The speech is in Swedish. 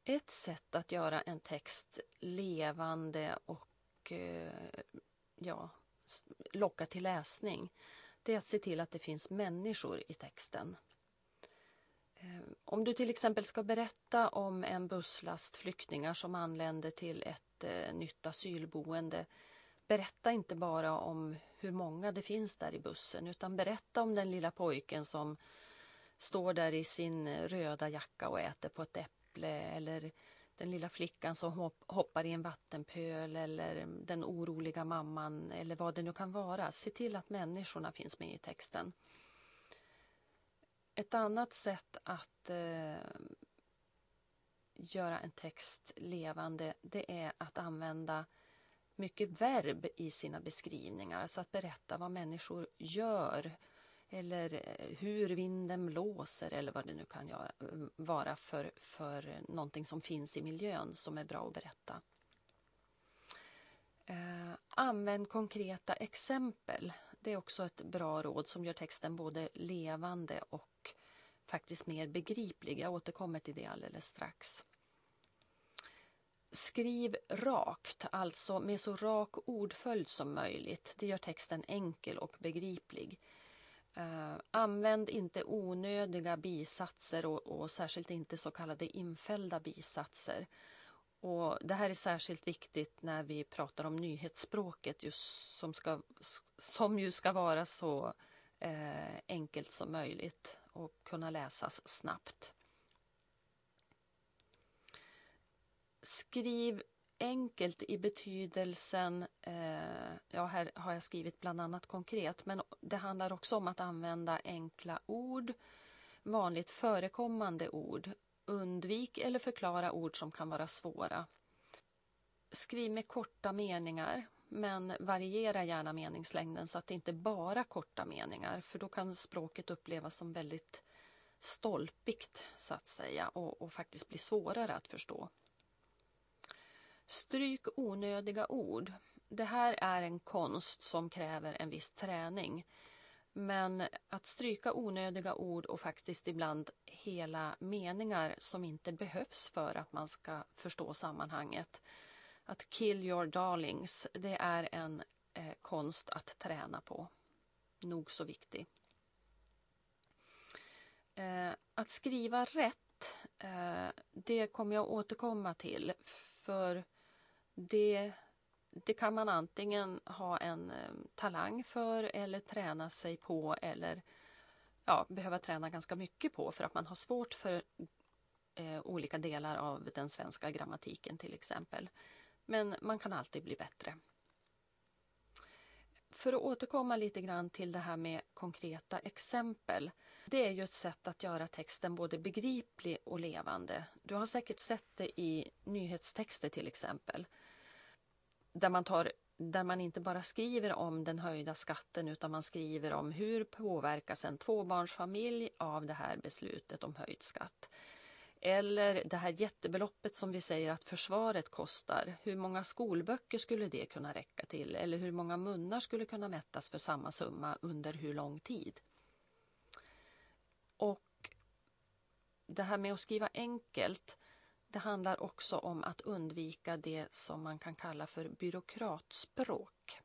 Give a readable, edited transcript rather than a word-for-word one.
Ett sätt att göra en text levande och locka till läsning, det är att se till att det finns människor i texten. Om du till exempel ska berätta om en busslast flyktingar som anländer till ett nytt asylboende, berätta inte bara om hur många det finns där i bussen, utan berätta om den lilla pojken som står där i sin röda jacka och äter på ett äpple, eller den lilla flickan som hoppar i en vattenpöl, eller den oroliga mamman, eller vad det nu kan vara. Se till att människorna finns med i texten. Ett annat sätt att göra en text levande, det är att använda mycket verb i sina beskrivningar. Alltså att berätta vad människor gör, eller hur vinden blåser, eller vad det nu kan vara för någonting som finns i miljön som är bra att berätta. Använd konkreta exempel. Det är också ett bra råd som gör texten både levande och faktiskt mer begriplig. Jag återkommer till det alldeles strax. Skriv rakt, alltså med så rak ordföljd som möjligt. Det gör texten enkel och begriplig. Använd inte onödiga bisatser och särskilt inte så kallade infällda bisatser. Och det här är särskilt viktigt när vi pratar om nyhetsspråket, just som ju ska vara så enkelt som möjligt och kunna läsas snabbt. Skriv enkelt i betydelsen, här har jag skrivit bland annat konkret, men det handlar också om att använda enkla ord, vanligt förekommande ord. Undvik eller förklara ord som kan vara svåra. Skriv med korta meningar, men variera gärna meningslängden så att det inte bara korta meningar, för då kan språket upplevas som väldigt stolpigt så att säga och faktiskt bli svårare att förstå. Stryk onödiga ord. Det här är en konst som kräver en viss träning. Men att stryka onödiga ord och faktiskt ibland hela meningar som inte behövs för att man ska förstå sammanhanget. Att kill your darlings, det är en konst att träna på. Nog så viktig. Att skriva rätt, det kommer jag återkomma till, för det kan man antingen ha en talang för eller träna sig på, eller behöva träna ganska mycket på för att man har svårt för olika delar av den svenska grammatiken till exempel. Men man kan alltid bli bättre. För att återkomma lite grann till det här med konkreta exempel. Det är ju ett sätt att göra texten både begriplig och levande. Du har säkert sett det i nyhetstexter till exempel. Där man inte bara skriver om den höjda skatten, utan man skriver om hur påverkas en tvåbarnsfamilj av det här beslutet om höjd skatt. Eller det här jättebeloppet som vi säger att försvaret kostar. Hur många skolböcker skulle det kunna räcka till? Eller hur många munnar skulle kunna mättas för samma summa under hur lång tid? Och det här med att skriva enkelt, det handlar också om att undvika det som man kan kalla för byråkratspråk.